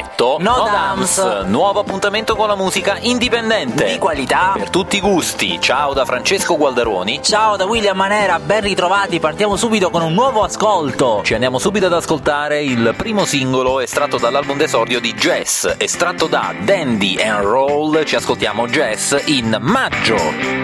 detto No Dams. Nuovo appuntamento con la musica indipendente Di qualità. per tutti i gusti. Ciao da Francesco Gualdaroni. Ciao da William Manera, ben ritrovati. Partiamo subito con un nuovo ascolto. Ci andiamo subito ad ascoltare il primo singolo estratto dall'album d'esordio di Jess. Estratto da Dandy and Roll, ci ascoltiamo Jess in Maggio.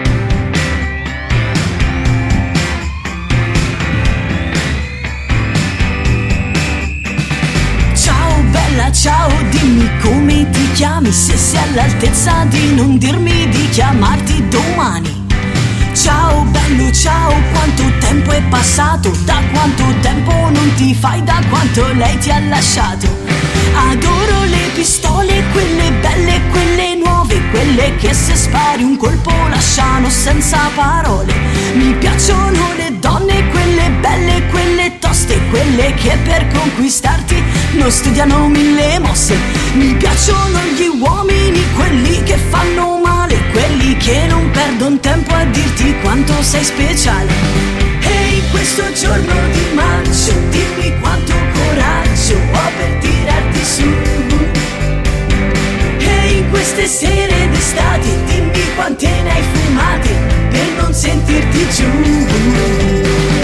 Ciao, dimmi come ti chiami, se sei all'altezza di non dirmi di chiamarti domani. Ciao bello, ciao, quanto tempo è passato, da quanto tempo non ti fai, da quanto lei ti ha lasciato. Adoro le pistole, quelle belle, quelle nuove, quelle che se spari un colpo lasciano senza parole. Mi piacciono le donne, quelle belle, quelle toste, quelle che per conquistarti non studiano mille mosse. Mi piacciono gli uomini, quelli che fanno male, quelli che non perdono tempo a dirti quanto sei speciale. E in questo giorno di maggio dimmi quanto coraggio ho per tirarti su. E in queste sere d'estate dimmi quante ne hai fumate per non sentirti giù.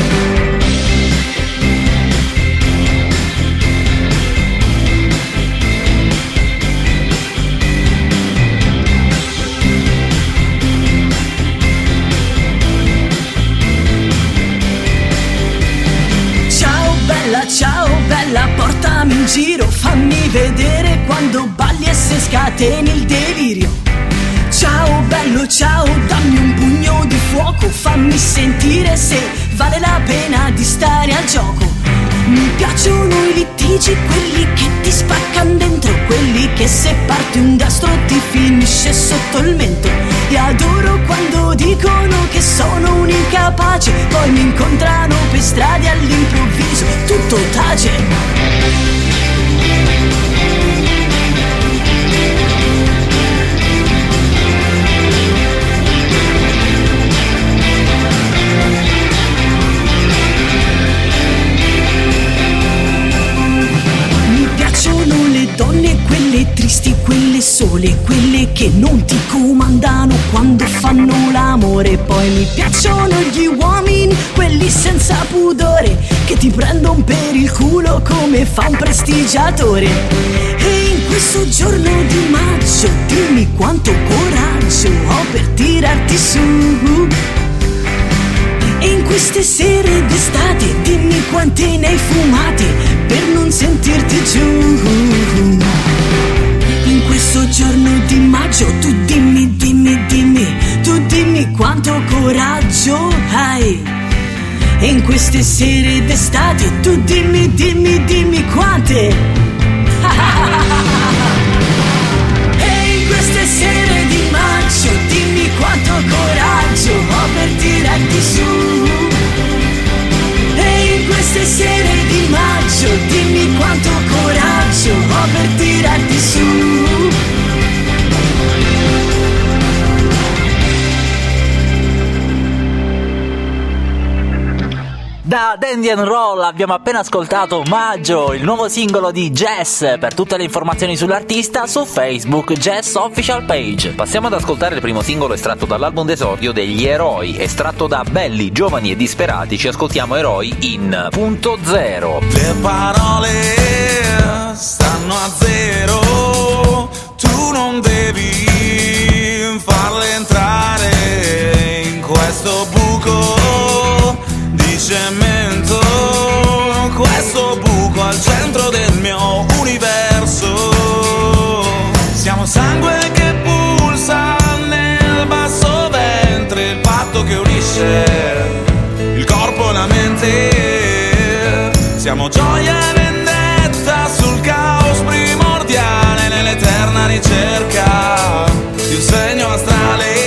Ciao bella, portami in giro, fammi vedere quando balli e se scateni il delirio. Ciao bello, ciao, dammi un pugno di fuoco, fammi sentire se vale la pena di stare al gioco. Mi piacciono i litigi, quelli che ti spaccano dentro, quelli che se parti un dastro ti finisce sotto il mento. E adoro quando dicono che sono un incapace, poi mi incontrano per strade all'improvviso, tutto tace. Donne, quelle tristi, quelle sole, quelle che non ti comandano quando fanno l'amore. Poi mi piacciono gli uomini, quelli senza pudore, che ti prendono per il culo come fa un prestigiatore. E in questo giorno di maggio dimmi quanto coraggio ho per tirarti su. E in queste sere d'estate dimmi quante ne hai fumate per non sentirti giù. In questo giorno di maggio tu dimmi, tu dimmi quanto coraggio hai. E in queste sere d'estate tu dimmi quante. E in queste sere di maggio dimmi quanto coraggio ho per tirarti su. E in queste sere di maggio dimmi quanto coraggio ho per tirarti su. Da Dandy and Roll abbiamo appena ascoltato Maggio, il nuovo singolo di Jess. Per tutte le informazioni sull'artista su Facebook Jess Official Page. Passiamo ad ascoltare il primo singolo estratto dall'album d'esordio degli Eroi. Estratto da Belli, Giovani e Disperati, ci ascoltiamo Eroi in punto zero. Le parole stanno a zero, tu non devi farle entrare in questo buco di cemento, questo buco al centro del mio universo. Siamo sangue che pulsa nel basso ventre, il patto che unisce il corpo e la mente. Siamo gioia e vendetta sul caos primordiale, nell'eterna ricerca di un segno astrale.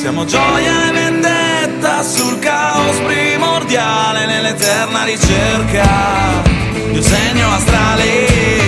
Siamo gioia e vendetta sul caos primordiale, nell'eterna ricerca di un segno astrale.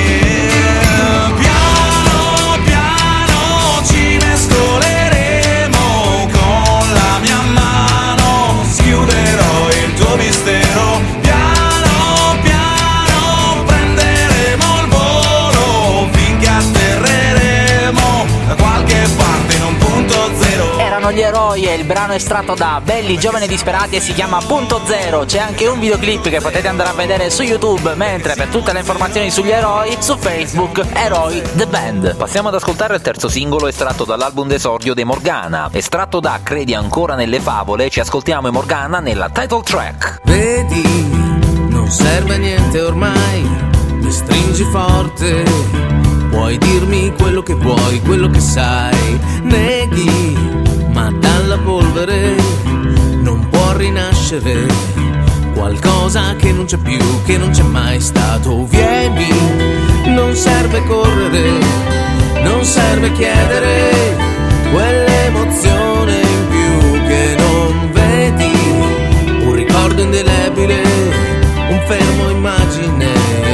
Piano piano ci mescoleremo, con la mia mano schiuderò il tuo mistero. Piano piano prenderemo il volo finché atterreremo da qualche parte in un punto zero. Erano gli Eroi e il brano estratto da Belli Giovani Disperati e si chiama Punto Zero. C'è anche un videoclip che potete andare a vedere su YouTube, mentre per tutte le informazioni sugli Eroi su Facebook Eroi The Band. Passiamo ad ascoltare il terzo singolo estratto dall'album d'esordio dei Morgana. Estratto da Credi ancora nelle favole, ci ascoltiamo i Morgana nella title track. Vedi, non serve a niente ormai, mi stringi forte, puoi dirmi quello che vuoi, quello che sai, neghi, ma dalla polvere non può rinascere qualcosa che non c'è più, che non c'è mai stato. Vieni, non serve correre, non serve chiedere quell'emozione in più che non vedi, un ricordo indelebile, un fermo immagine.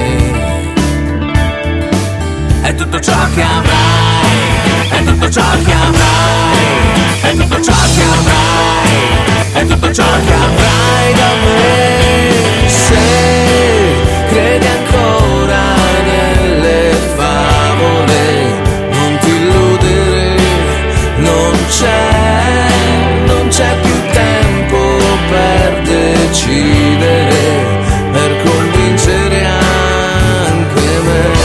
È tutto ciò che avrai, è tutto ciò che avrai, è tutto ciò che avrai, è tutto ciò che avrai da me. Se credi ancora nelle favole, non ti illudere, non c'è più tempo per decidere, per convincere anche me.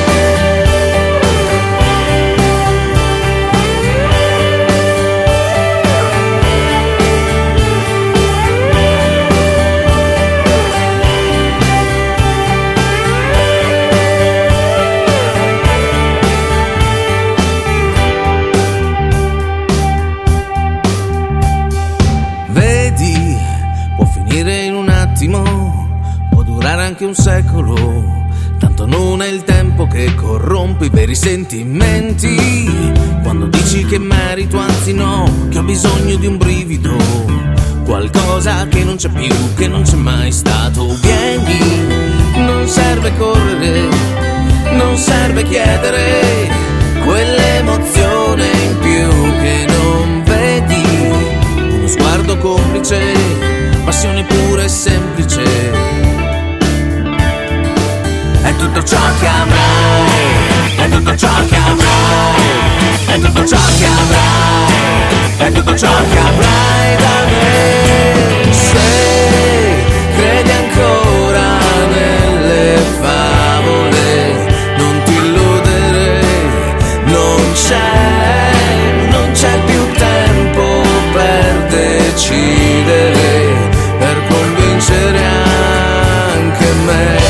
Può durare anche un secolo, tanto non è il tempo che corrompe i veri sentimenti. Quando dici che merito, anzi no, che ho bisogno di un brivido, qualcosa che non c'è più, che non c'è mai stato. Vieni, non serve correre, non serve chiedere quell'emozione in più che non vedi, uno sguardo complice, passione pura e semplice. È tutto ciò che avrai, è tutto ciò che avrai, è tutto ciò che avrai, è tutto ciò che avrai da me. Se credi ancora nelle favole, non ti illudere, non c'è più tempo per decidere, per convincere anche me.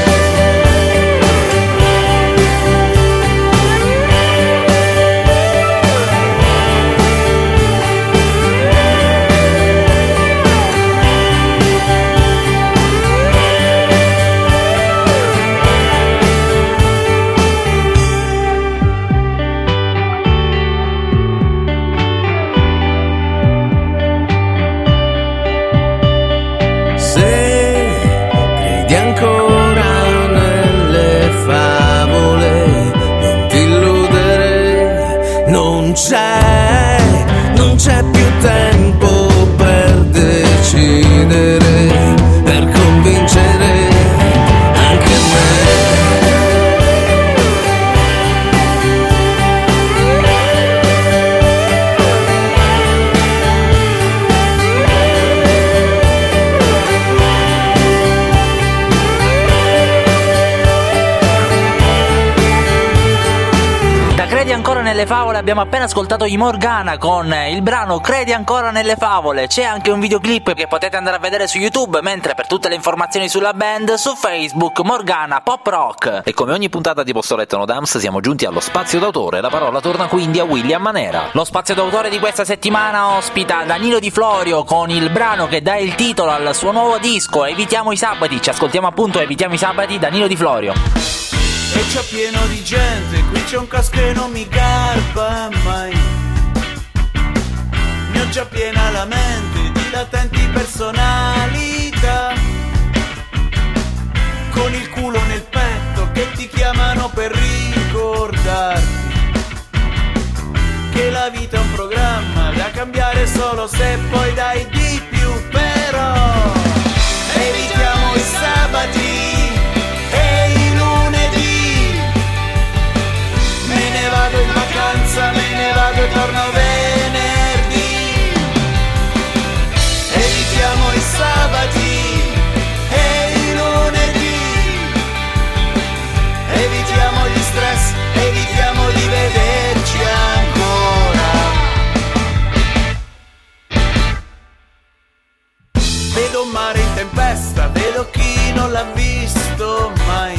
Non c'è più tempo per decidere, per convincere anche me. Credi ancora nelle favole, abbiamo appena ascoltato i Morgana con il brano Credi ancora nelle favole. C'è anche un videoclip che potete andare a vedere su YouTube, mentre per tutte le informazioni sulla band su Facebook Morgana Pop Rock. E come ogni puntata di Postoletto No Dams siamo giunti allo spazio d'autore, la parola torna quindi a William Manera. Lo spazio d'autore di questa settimana ospita Danilo Di Florio con il brano che dà il titolo al suo nuovo disco Evitiamo i sabati. Ci ascoltiamo appunto Evitiamo i sabati, Danilo Di Florio. E c'è pieno di gente, qui c'è un caso che non mi garba mai. Mi Ne ho già piena la mente di latenti personalità, con il culo nel petto che ti chiamano per ricordarti che la vita è un programma da cambiare solo se poi dai di più. Però evitiamo i sabati e i lunedì, me ne vado in vacanza, me ne vado e torno venerdì. Evitiamo i sabati e i lunedì, evitiamo gli stress, evitiamo di vederci ancora. Vedo un mare in tempesta, vedo chi non l'ha visto mai.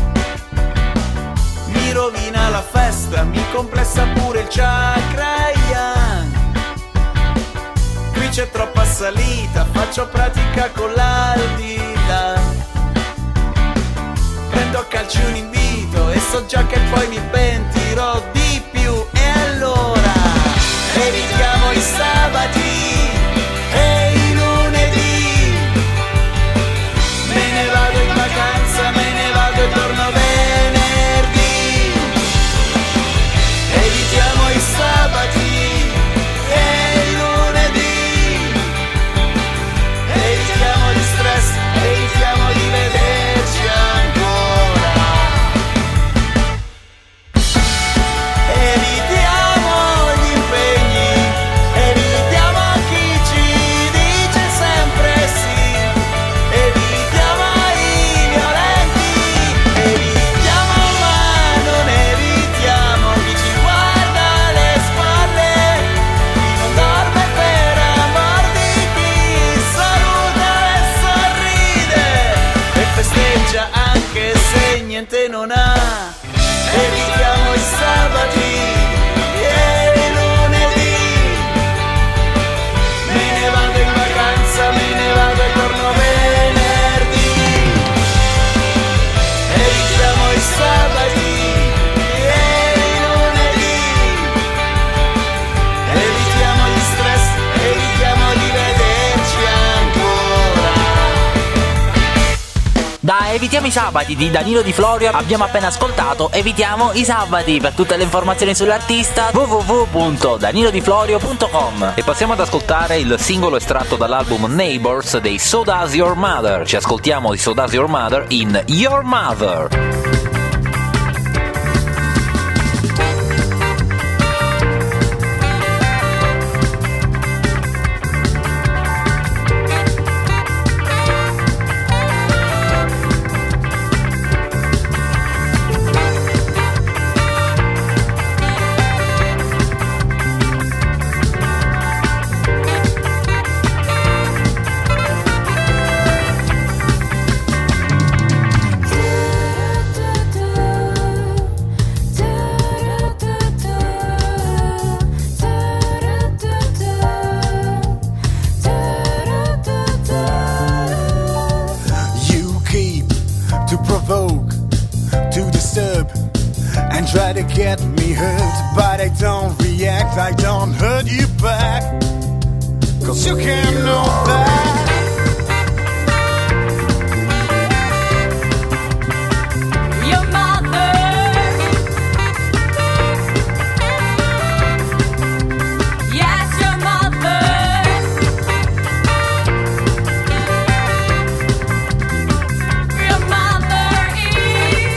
Mi rovina la festa, mi complessa pure il chakrayan. Qui c'è troppa salita, faccio pratica con l'aldilà. Prendo a calci un invito e so già che poi mi pentirò di più. E allora evitiamo i sabati e i lunedì, me ne vado in vacanza, me ne vado e torno venerdì. Evitiamo i sabati e i lunedì, evitiamo gli stress, evitiamo di vederci ancora. Evitiamo gli impegni, evitiamo chi ci dice sempre sì, evitiamo i violenti, evitiamo ma non evitiamo chi ci guarda alle spalle, chi non dorme per amor di chi saluta e sorride e festeggia anche se niente non ha. Evitiamo i sabati e i lunedì, me ne vado in vacanza, me ne vado e torno venerdì. Evitiamo i sabati e i lunedì, evitiamo gli stress, evitiamo di vederci ancora. Da Evitiamo i sabati di Danilo Di Florio abbiamo appena ascoltato Evitiamo i sabati. Per tutte le informazioni sull'artista www.danilodiflorio.com. E passiamo ad ascoltare il singolo estratto dall'album Neighbors dei So Does Your Mother. Ci ascoltiamo di So Does Your Mother in Your Mother. Try to get me hurt, but I don't react, I don't hurt you back, 'cause you can't know that. Your mother, yes, your mother. Your mother is.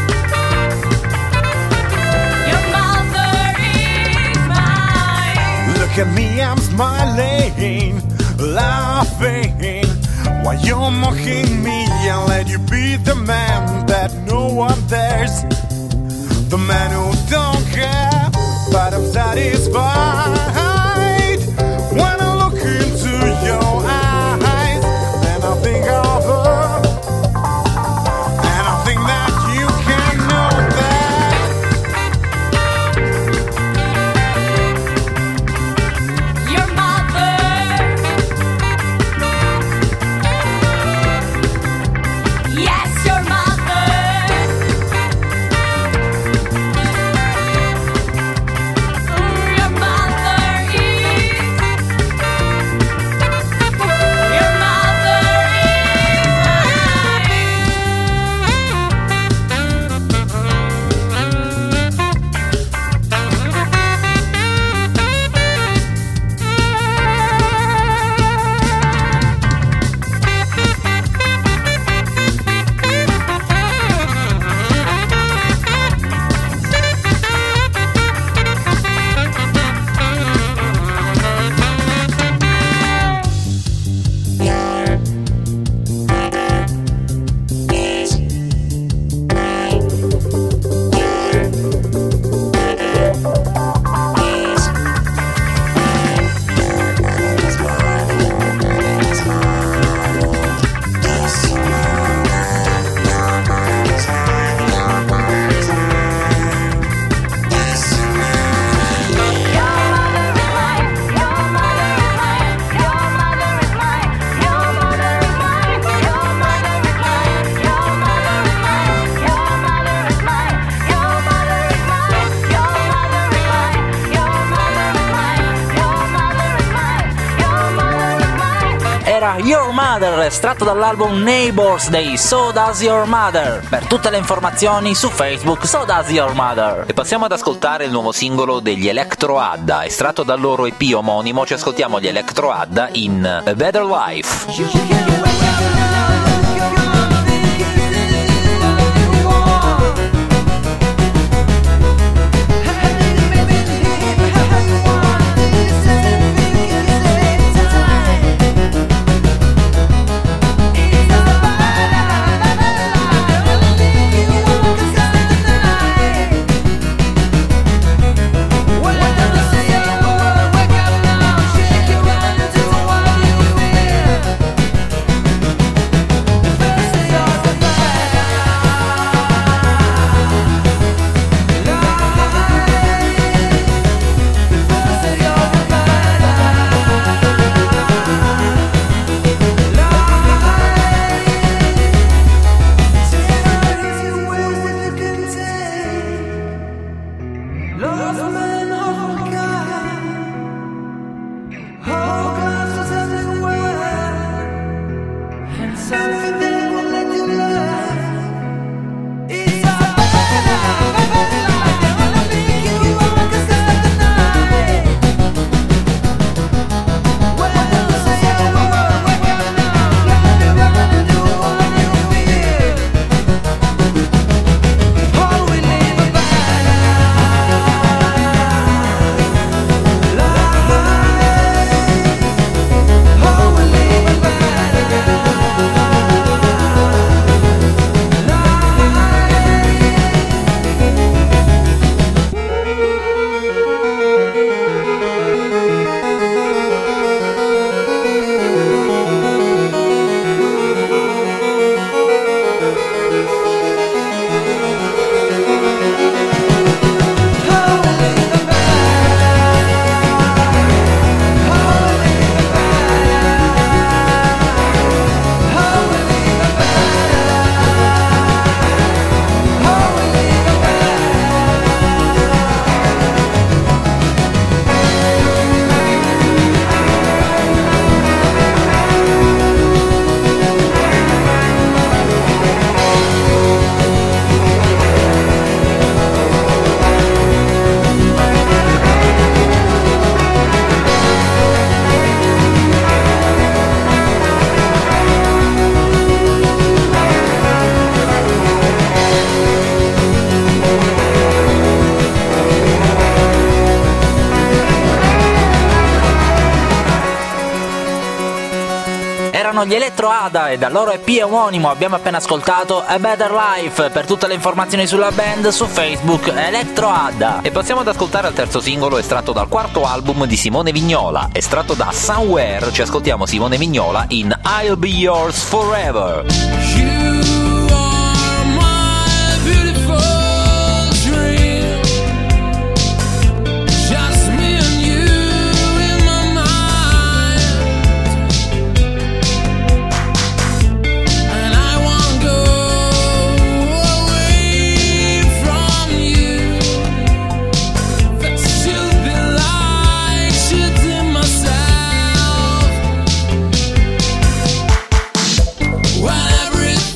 Your mother is mine. Look at me, I'm smiling, laughing, while you're mocking me. I'll let you be the man that no one dares, the man who don't care, but I'm satisfied when I look into your eyes. Then I think of her, and I think that you can know that. Your mother, yes, your mother. era Your Mother, estratto dall'album Neighbors dei So Does Your Mother. Per tutte le informazioni su Facebook So Does Your Mother. E passiamo ad ascoltare il nuovo singolo degli Electro Adda, estratto dal loro EP omonimo. Ci ascoltiamo gli Electro Adda in A Better Life. Gli Electro Adda e dal loro EP omonimo abbiamo appena ascoltato A Better Life. Per tutte le informazioni sulla band su Facebook Electro Adda. E passiamo ad ascoltare il terzo singolo estratto dal quarto album di Simone Vignola, estratto da Somewhere. Ci ascoltiamo Simone Vignola in I'll Be Yours Forever. Every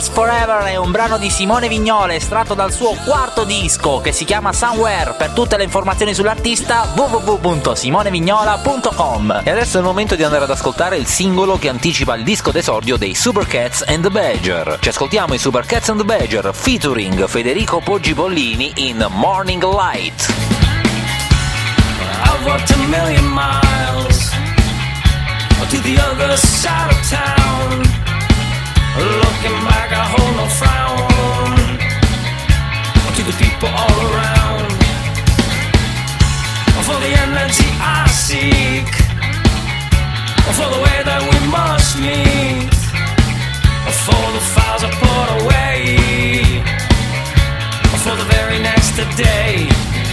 Yours Forever è un brano di Simone Vignola estratto dal suo quarto disco che si chiama Somewhere. Per tutte le informazioni sull'artista www.simonevignola.com. E adesso è il momento di andare ad ascoltare il singolo che anticipa il disco d'esordio dei Supercats and the Badger. Ci ascoltiamo i Supercats and the Badger featuring Federico Poggi Pollini in Morning Light. I've walked a million miles to the other side of town. Looking back, I hold no frown to the people all around. For the energy I seek, for the way that we must meet, for the files I put away, for the very next day.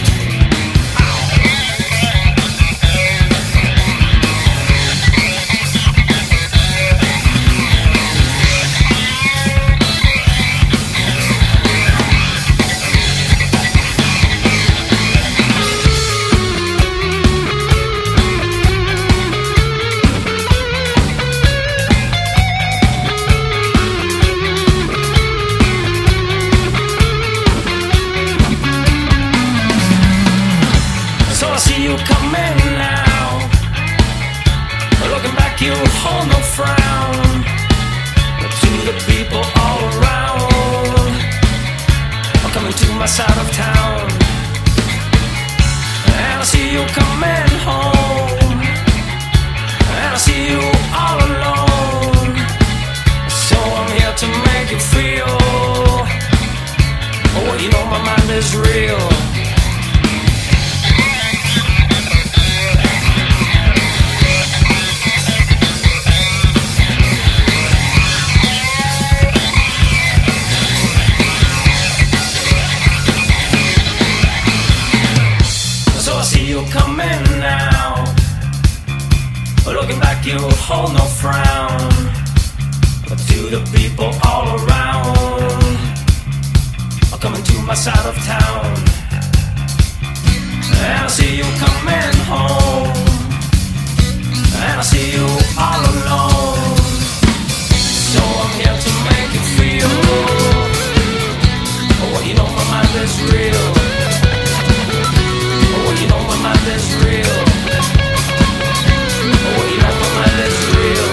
You hold no frown to the people all around. I'm coming to my side of town, and I see you coming home, and I see you all alone. So I'm here to make you feel, oh, you know my mind is real. Coming now, looking back you hold no frown, but to the people all around, I'm coming to my side of town, and I see you coming home, and I see you all alone, so I'm here to make you feel, oh, you know my mind is real. Oh, you know my mind is real. Oh, you know my mind is real.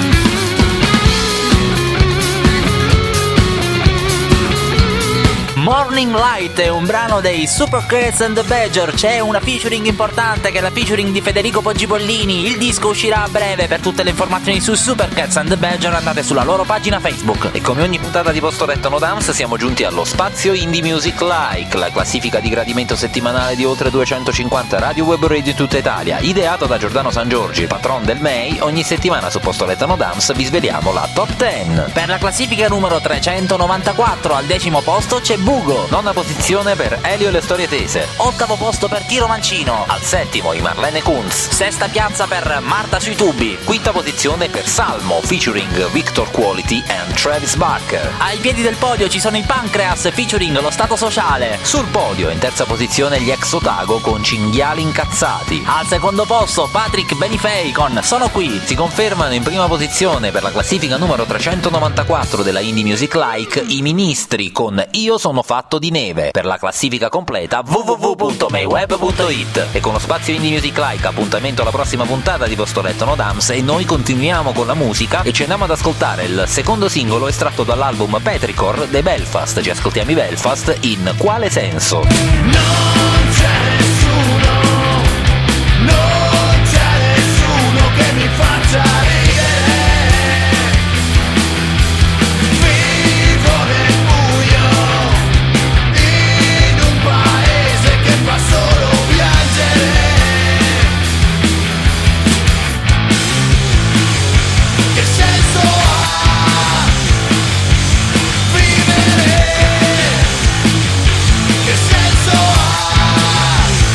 Morning Light è un brano dei Supercats and the Badger. C'è una featuring importante che è la featuring di Federico Poggi Pollini. Il disco uscirà a breve. Per tutte le informazioni su Supercats and the Badger andate sulla loro pagina Facebook. E come ogni puntata di Posto Letto No Dance siamo giunti allo spazio Indie Music Like, la classifica di gradimento settimanale di oltre 250 radio web radio di tutta Italia. Ideato da Giordano San Giorgi, patron del MEI, ogni settimana su Posto Letto No Dance vi sveliamo la top 10. Per la classifica numero 394 al 10° posto c'è Bugo. Nona posizione per Elio e le storie tese. 8° posto per Tiro Mancino. Al 7° i Marlene Kunz. 6ª piazza per Marta sui tubi. 5ª posizione per Salmo featuring Victor Quality and Travis Barker. Ai piedi del podio ci sono i Pancreas featuring Lo Stato Sociale. Sul podio in terza posizione gli Ex Otago con Cinghiali Incazzati. Al 2° posto Patrick Benifei con Sono Qui. Si confermano in prima posizione per la classifica numero 394 della Indie Music Like i Ministri con Io sono fatto di neve. Per la classifica completa www.mayweb.it. E con lo spazio Indie Music Like appuntamento alla prossima puntata di Posto Letto No Dance e noi continuiamo con la musica e ci andiamo ad ascoltare il secondo singolo estratto dall'album Petrichor dei Belfast. Ci ascoltiamo i Belfast in Quale senso? Non c'è nessuno, non c'è nessuno che mi faccia ridere. Vivo nel buio, in un paese che fa solo piangere. Che senso ha vivere? Che senso ha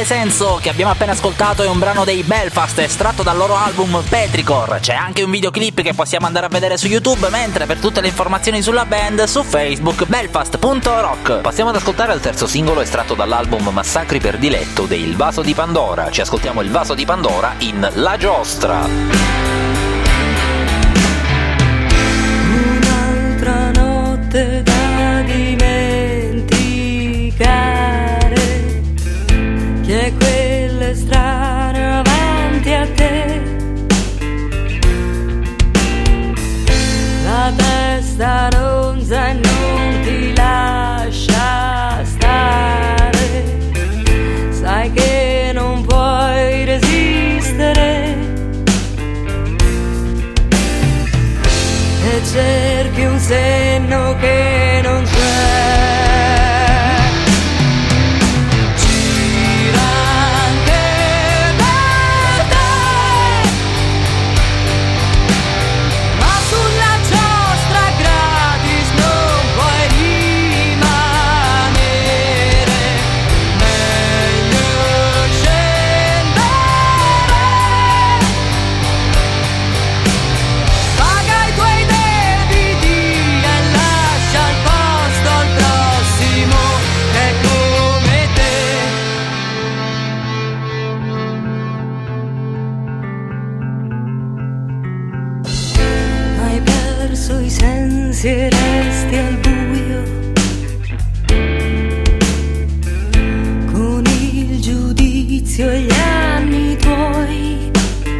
Senso che abbiamo appena ascoltato è un brano dei Belfast estratto dal loro album Petrichor. C'è anche un videoclip che possiamo andare a vedere su YouTube, mentre per tutte le informazioni sulla band su Facebook belfast.rock. Passiamo ad ascoltare il terzo singolo estratto dall'album Massacri per diletto dei Il Vaso di Pandora. Ci ascoltiamo Il Vaso di Pandora in La Giostra. Un'altra notte da dimenticare, che è quelle strane avanti a te. La testa ronza e non ti lascia stare, sai che non puoi resistere e cerchi un senno che non c'è. Gira anche per te, ma sulla giostra gratis non puoi rimanere. Meglio scendere, paga i tuoi debiti e lascia il posto al prossimo che è come te. Hai perso i sensi e resti al buio, con il giudizio e gli anni tuoi.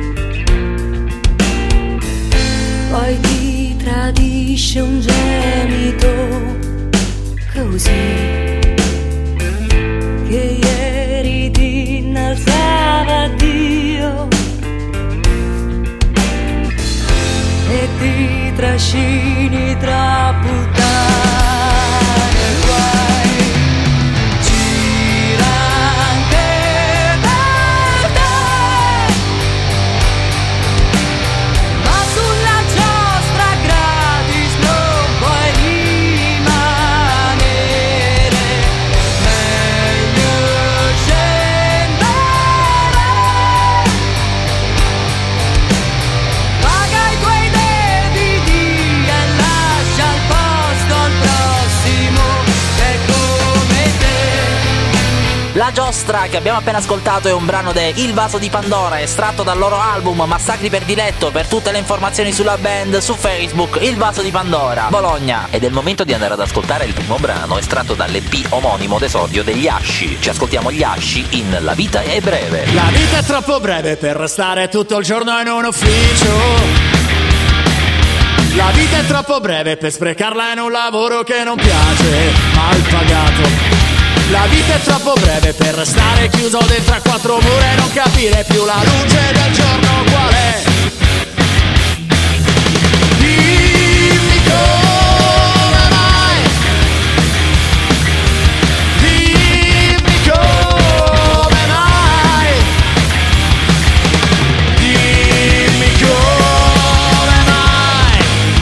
Poi ti tradisce un gemito così, che ieri ti innalzava a Dio e ti trascini tra puttane e guai. Gira anche per te, ma sulla giostra gratis non puoi rimanere. Meglio scendere, paga i tuoi debiti e lascia il posto al prossimo che è come te. La Giostra che abbiamo appena ascoltato è un brano de Il Vaso di Pandora estratto dal loro album Massacri per diletto. Per tutte le informazioni sulla band su Facebook Il Vaso di Pandora, Bologna. Ed è il momento di andare ad ascoltare il primo brano estratto dall'EP omonimo d'esordio degli Asci. Ci ascoltiamo gli Asci in La vita è breve. La vita è troppo breve per restare tutto il giorno in un ufficio. La vita è troppo breve per sprecarla in un lavoro che non piace, mal pagato. La vita è troppo breve per restare chiuso dentro a quattro mura e non capire più la luce del giorno qual è. Dimmi come mai, dimmi come mai, dimmi come mai.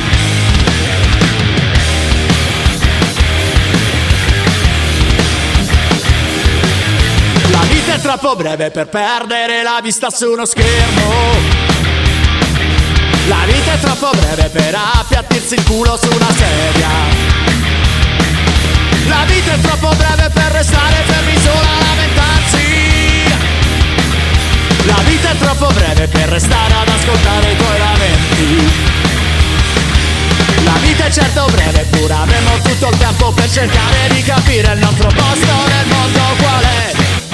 La vita è troppo breve per perdere la vista su uno schermo. La vita è troppo breve per appiattirsi il culo su una sedia. La vita è troppo breve per restare fermi solo a lamentarsi. La vita è troppo breve per restare ad ascoltare i tuoi lamenti. La vita è certo breve, pure avremo tutto il tempo per cercare di capire il nostro posto nel mondo qual è.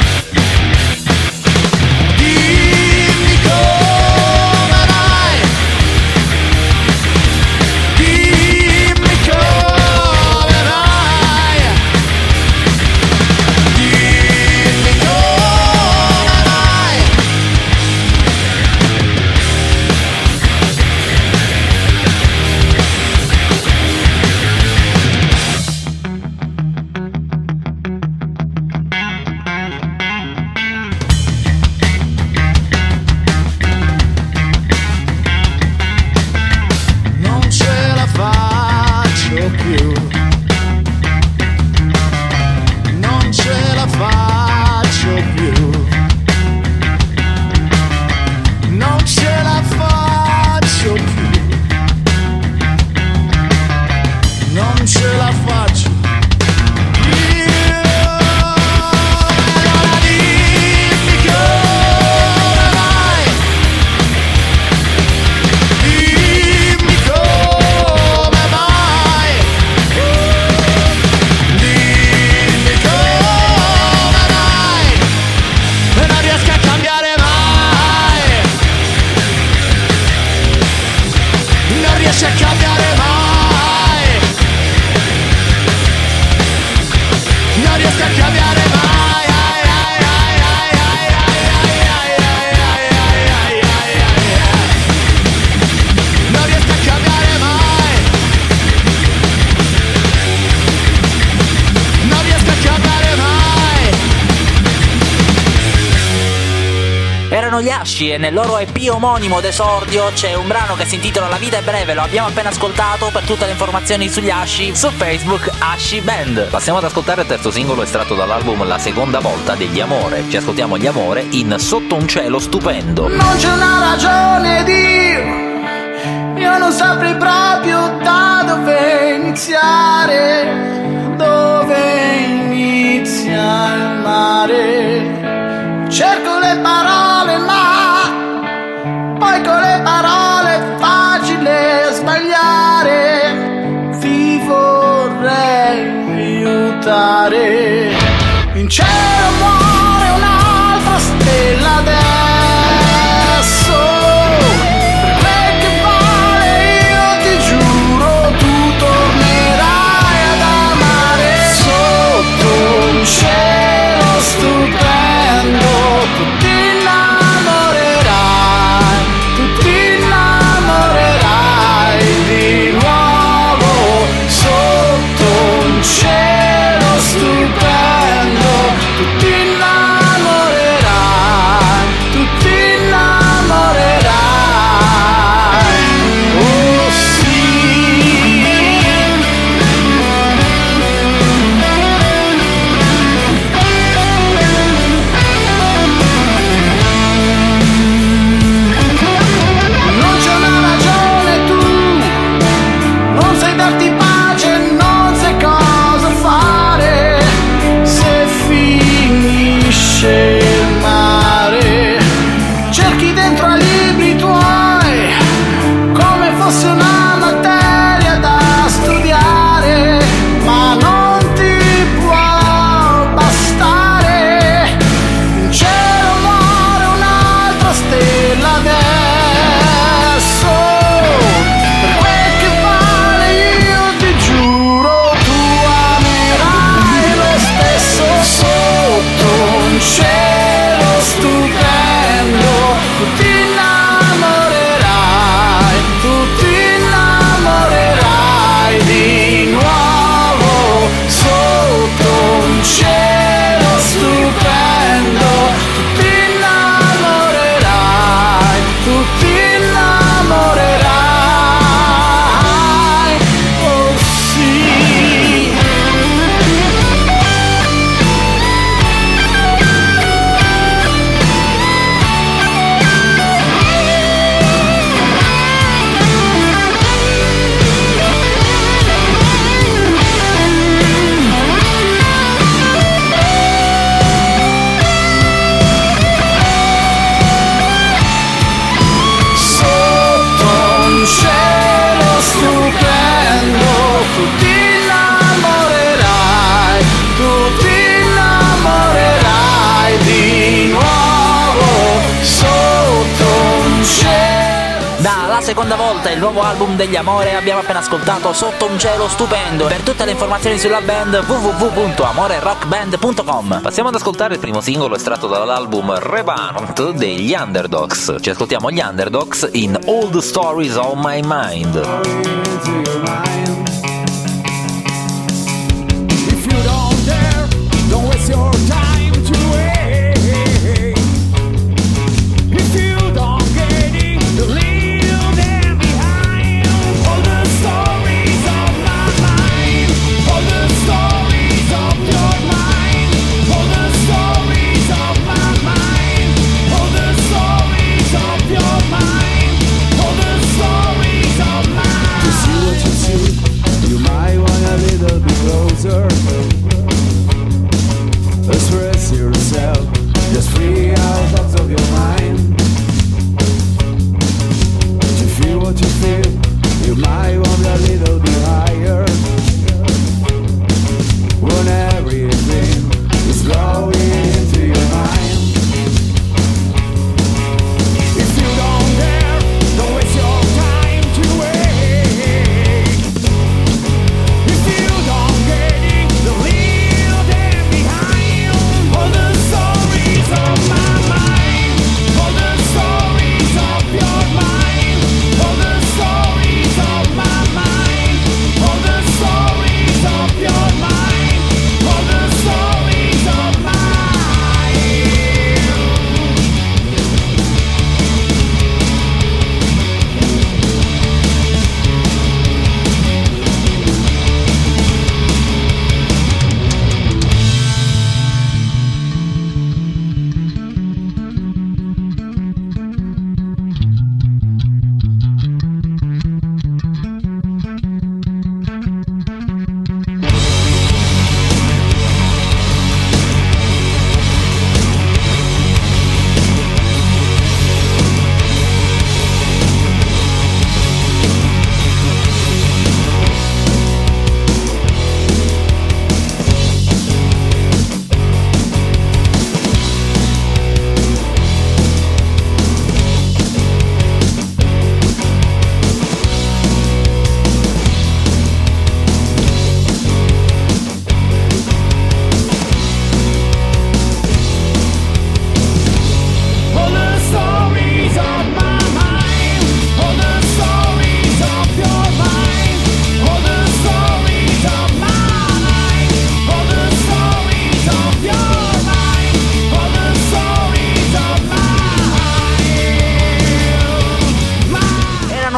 Dimmi come mai, dimmi come mai, dimmi come mai. erano gli Asci e nel loro EP omonimo d'esordio c'è un brano che si intitola La vita è breve, lo abbiamo appena ascoltato. Per tutte le informazioni sugli Asci su Facebook Asci Band. Passiamo ad ascoltare il terzo singolo estratto dall'album La seconda volta degli Amore. Ci ascoltiamo Gli Amore in Sotto un cielo stupendo. Non c'è una ragione di io non saprei proprio da dove iniziare, dove inizia il mare. Cerco le parole ma poi con le parole è facile sbagliare. Vi vorrei aiutare. In cielo muore un'altra stella adesso. Per quel che vale io ti giuro tu tornerai ad amare. Sotto un cielo stupendo tu ti innamorerai, tu ti innamorerai di nuovo. Sotto un cielo stupendo tu ti innamorerai, tu ti innamorerai. Oh sì. Non c'è una ragione, tu non sai darti pace, non sai cosa fare se finisce il mare. Cerchi dentro a libri tuoi come fosse una materia da studiare, ma non ti può bastare. In cielo muore un'altra stella adesso. Per quel che vale io ti giuro tu amerai lo stesso. Sotto un cielo stupendo tu ti innamorerai, tu ti innamorerai di nuovo. Sotto un cielo stupendo tu ti innamorerai, tu ti innamorerai. Oh sì. Sotto un cielo stupendo tu ti innamorerai, tu ti innamorerai di nuovo. Sotto un cielo. Dalla seconda volta il nuovo album degli Amore abbiamo appena ascoltato Sotto un cielo stupendo. Per tutte le informazioni sulla band www.amorerockband.com. Passiamo ad ascoltare il primo singolo estratto dall'album Revamped degli Underdogs. Ci ascoltiamo gli Underdogs in All the Stories on My Mind. If you don't dare, don't waste your time to wait. If you don't get it, don't leave them behind. All the stories of my mind, all the stories of your mind, all the stories of my mind, all the stories of your mind, all the stories of mine. To see what you see.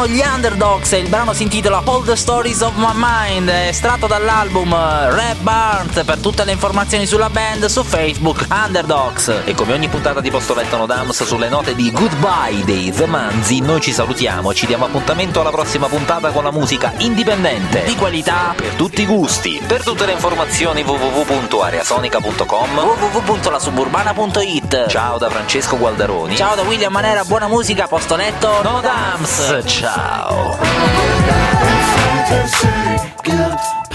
sono gli Underdogs e il brano si intitola All the Stories of My Mind, estratto dall'album Red Barnes. Per tutte le informazioni sulla band su Facebook Underdogs. E come ogni puntata di Postoletto No Dams, sulle note di Goodbye dei The Manzi, noi ci salutiamo e ci diamo appuntamento alla prossima puntata con la musica indipendente, Di qualità, per tutti i gusti. Per tutte le informazioni www.areasonica.com, www.lasuburbana.it. Ciao da Francesco Gualdaroni. Ciao da William Manera, buona musica, Postoletto No Dams. Ciao. Fantasy, get